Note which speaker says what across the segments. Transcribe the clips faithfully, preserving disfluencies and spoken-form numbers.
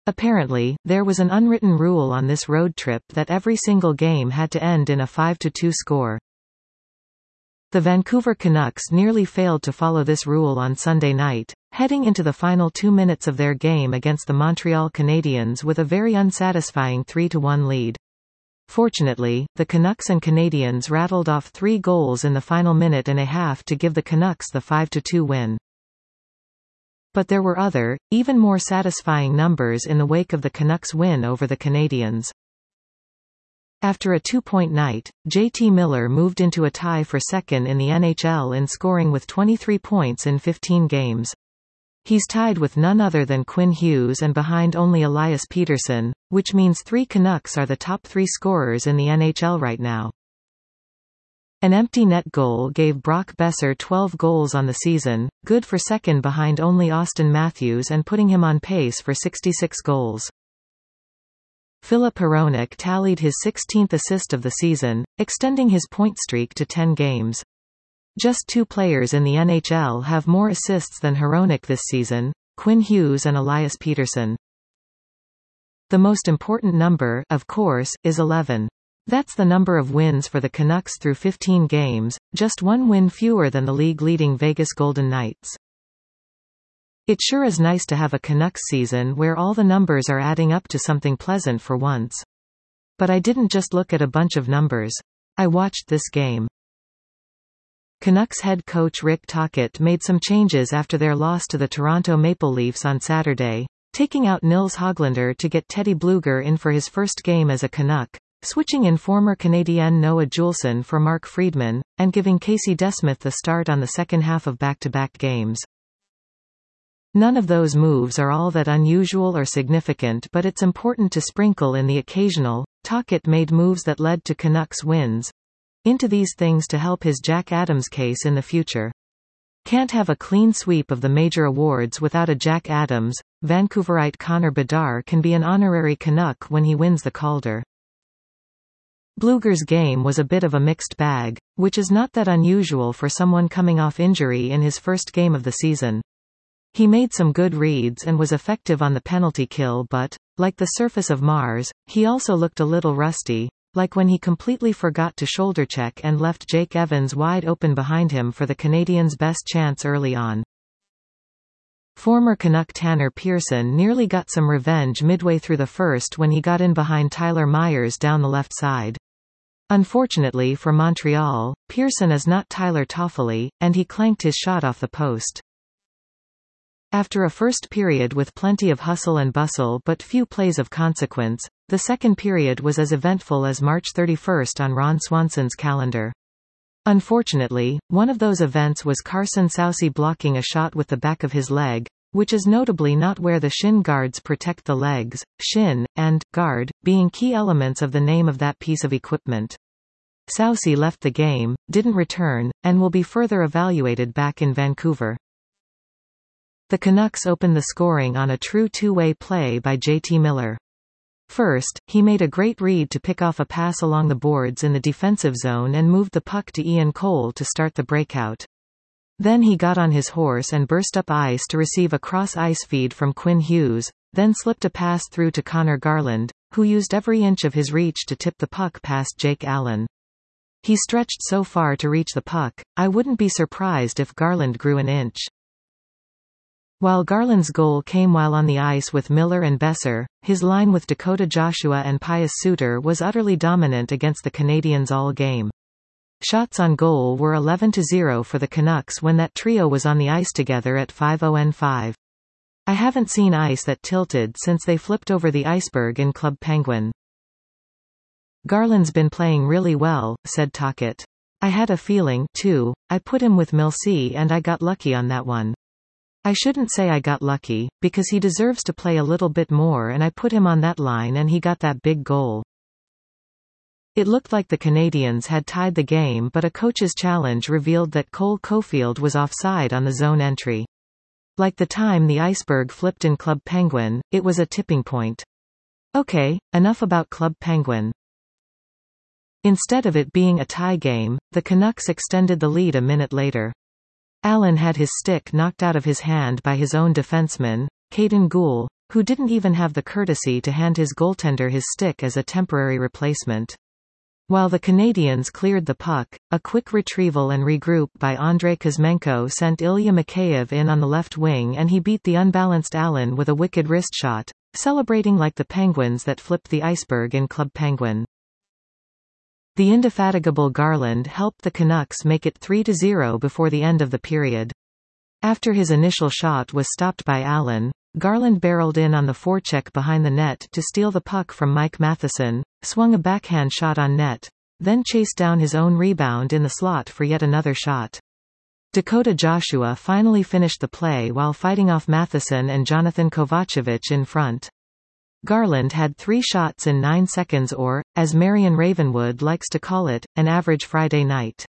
Speaker 1: Apparently, there was an unwritten rule on this road trip that every single game had to end in a five to two score. The Vancouver Canucks nearly failed to follow this rule on Sunday night, heading into the final two minutes of their game against the Montreal Canadiens with a very unsatisfying three to one lead. Fortunately, the Canucks and Canadiens rattled off three goals in the final minute and a half to give the Canucks the five to two win. But there were other, even more satisfying numbers in the wake of the Canucks' win over the Canadiens. After a two-point night, J T Miller moved into a tie for second in the N H L in scoring with twenty-three points in fifteen games. He's tied with none other than Quinn Hughes and behind only Elias Pettersson, which means three Canucks are the top three scorers in the N H L right now. An empty net goal gave Brock Besser twelve goals on the season, good for second behind only Auston Matthews and putting him on pace for sixty-six goals. Filip Hronek tallied his sixteenth assist of the season, extending his point streak to ten games. Just two players in the N H L have more assists than Hronek this season, Quinn Hughes and Elias Pettersson. The most important number, of course, is eleven. That's the number of wins for the Canucks through fifteen games, just one win fewer than the league-leading Vegas Golden Knights. It sure is nice to have a Canucks season where all the numbers are adding up to something pleasant for once. But I didn't just look at a bunch of numbers. I watched this game. Canucks head coach Rick Tocchet made some changes after their loss to the Toronto Maple Leafs on Saturday, taking out Nils Höglander to get Teddy Blueger in for his first game as a Canuck, switching in former Canadien Noah Juulsen for Mark Friedman, and giving Casey DeSmith the start on the second half of back-to-back games. None of those moves are all that unusual or significant, but it's important to sprinkle in the occasional. Tocchet made moves that led to Canucks wins into these things to help his Jack Adams case in the future. Can't have a clean sweep of the major awards without a Jack Adams. Vancouverite Connor Bedard can be an honorary Canuck when he wins the Calder. Blueger's game was a bit of a mixed bag, which is not that unusual for someone coming off injury in his first game of the season. He made some good reads and was effective on the penalty kill, but, like the surface of Mars, he also looked a little rusty, like when he completely forgot to shoulder check and left Jake Evans wide open behind him for the Canadiens' best chance early on. Former Canuck Tanner Pearson nearly got some revenge midway through the first when he got in behind Tyler Myers down the left side. Unfortunately for Montreal, Pearson is not Tyler Toffoli, and he clanked his shot off the post. After a first period with plenty of hustle and bustle but few plays of consequence, the second period was as eventful as March thirty-first on Ron Swanson's calendar. Unfortunately, one of those events was Carson Soucy blocking a shot with the back of his leg, which is notably not where the shin guards protect the legs, shin, and guard, being key elements of the name of that piece of equipment. Soucy left the game, didn't return, and will be further evaluated back in Vancouver. The Canucks opened the scoring on a true two-way play by J T Miller. First, he made a great read to pick off a pass along the boards in the defensive zone and moved the puck to Ian Cole to start the breakout. Then he got on his horse and burst up ice to receive a cross-ice feed from Quinn Hughes, then slipped a pass through to Connor Garland, who used every inch of his reach to tip the puck past Jake Allen. He stretched so far to reach the puck, I wouldn't be surprised if Garland grew an inch. While Garland's goal came while on the ice with Miller and Besser, his line with Dakota Joshua and Pius Suter was utterly dominant against the Canadiens all game. Shots on goal were eleven to zero for the Canucks when that trio was on the ice together at five on five. I haven't seen ice that tilted since they flipped over the iceberg in Club Penguin. Garland's been playing really well, said Tocchet. I had a feeling, too. I put him with Milsey and I got lucky on that one. I shouldn't say I got lucky, because he deserves to play a little bit more, and I put him on that line and he got that big goal. It looked like the Canadiens had tied the game, but a coach's challenge revealed that Cole Caulfield was offside on the zone entry. Like the time the iceberg flipped in Club Penguin, it was a tipping point. Okay, enough about Club Penguin. Instead of it being a tie game, the Canucks extended the lead a minute later. Allen had his stick knocked out of his hand by his own defenseman, Caden Gould, who didn't even have the courtesy to hand his goaltender his stick as a temporary replacement. While the Canadians cleared the puck, a quick retrieval and regroup by Andrei Kuzmenko sent Ilya Mikheyev in on the left wing, and he beat the unbalanced Allen with a wicked wrist shot, celebrating like the Penguins that flipped the iceberg in Club Penguin. The indefatigable Garland helped the Canucks make it three to zero before the end of the period. After his initial shot was stopped by Allen, Garland barreled in on the forecheck behind the net to steal the puck from Mike Matheson, swung a backhand shot on net, then chased down his own rebound in the slot for yet another shot. Dakota Joshua finally finished the play while fighting off Matheson and Jonathan Kovacevic in front. Garland had three shots in nine seconds or, as Marion Ravenwood likes to call it, an average Friday night.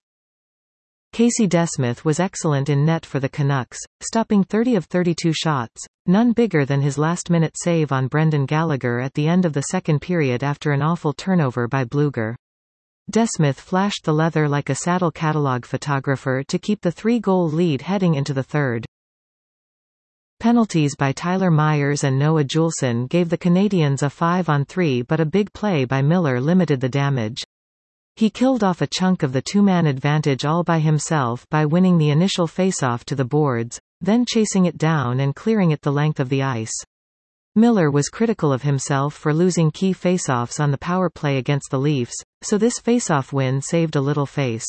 Speaker 1: Casey DeSmith was excellent in net for the Canucks, stopping thirty of thirty-two shots, none bigger than his last-minute save on Brendan Gallagher at the end of the second period after an awful turnover by Blueger. DeSmith flashed the leather like a saddle catalog photographer to keep the three-goal lead heading into the third. Penalties by Tyler Myers and Noah Juulsen gave the Canadians a five on three, but a big play by Miller limited the damage. He killed off a chunk of the two-man advantage all by himself by winning the initial faceoff to the boards, then chasing it down and clearing it the length of the ice. Miller was critical of himself for losing key faceoffs on the power play against the Leafs, so this faceoff win saved a little face.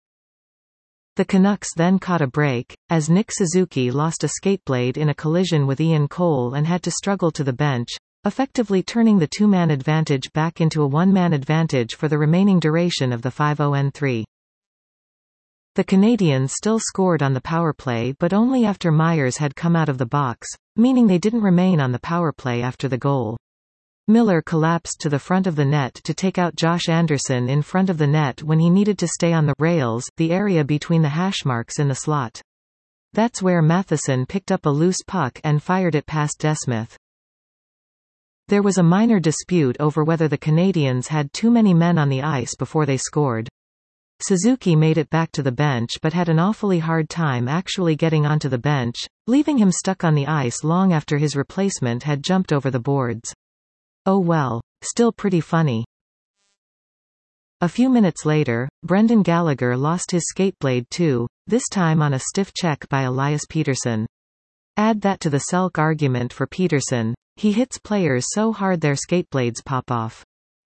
Speaker 1: The Canucks then caught a break, as Nick Suzuki lost a skateblade in a collision with Ian Cole and had to struggle to the bench, effectively turning the two-man advantage back into a one-man advantage for the remaining duration of the five on three. The Canadians still scored on the power play, but only after Myers had come out of the box, meaning they didn't remain on the power play after the goal. Miller collapsed to the front of the net to take out Josh Anderson in front of the net when he needed to stay on the rails, the area between the hash marks in the slot. That's where Matheson picked up a loose puck and fired it past DeSmith. There was a minor dispute over whether the Canadians had too many men on the ice before they scored. Suzuki made it back to the bench but had an awfully hard time actually getting onto the bench, leaving him stuck on the ice long after his replacement had jumped over the boards. Oh well, still pretty funny. A few minutes later, Brendan Gallagher lost his skateblade too, this time on a stiff check by Elias Pettersson. Add that to the Selk argument for Pettersson. He hits players so hard their skateblades pop off.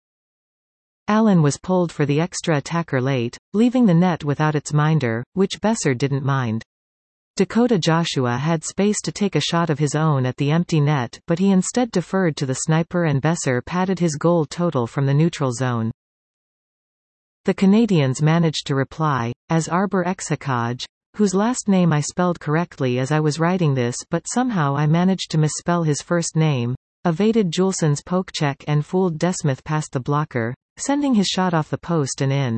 Speaker 1: Allen was pulled for the extra attacker late, leaving the net without its minder, which Besser didn't mind. Dakota Joshua had space to take a shot of his own at the empty net, but he instead deferred to the sniper and Besser padded his goal total from the neutral zone. The Canadians managed to reply, as Arbor Exhakaj, whose last name I spelled correctly as I was writing this but somehow I managed to misspell his first name, evaded Juulsen's pokecheck and fooled DeSmith past the blocker, sending his shot off the post and in.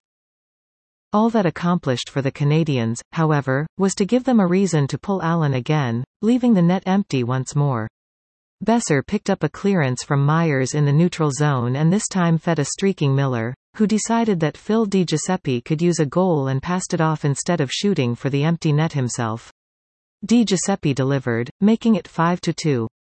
Speaker 1: All that accomplished for the Canadians, however, was to give them a reason to pull Allen again, leaving the net empty once more. Besser picked up a clearance from Myers in the neutral zone and this time fed a streaking Miller, who decided that Phil Di Giuseppe could use a goal and passed it off instead of shooting for the empty net himself. Di Giuseppe delivered, making it five to two.